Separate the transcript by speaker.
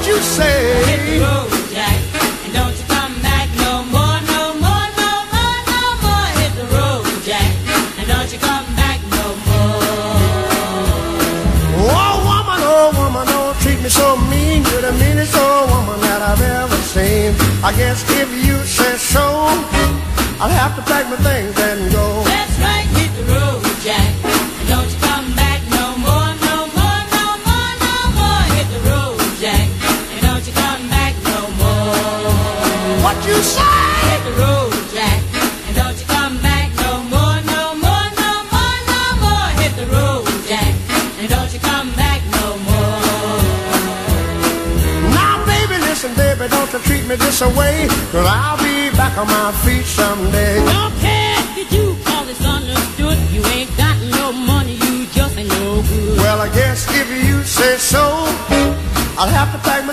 Speaker 1: you say?
Speaker 2: Hit the road, Jack, and don't you come back no more, no more, no more, no more. Hit the road, Jack, and don't you come back no more.
Speaker 1: Oh woman, don't treat me so mean. You're the meanest old woman that I've ever seen. I guess if you say so, I'll have to pack my things and go.
Speaker 2: That's right, hit the road, Jack, and don't you come back no more, no more, no more, no more. Hit the road, Jack, and don't you come back no more.
Speaker 1: What you say?
Speaker 2: Hit the road, Jack, and don't you come back no more, no more, no more, no more. Hit the road, Jack, and don't you come back no more.
Speaker 1: Now baby, listen baby, don't you treat me this away, 'cause I'll be back on my feet someday.
Speaker 2: Don't care if you call this understood. You ain't got no money, you just ain't no good.
Speaker 1: Well, I guess if you say so, I'll have to pack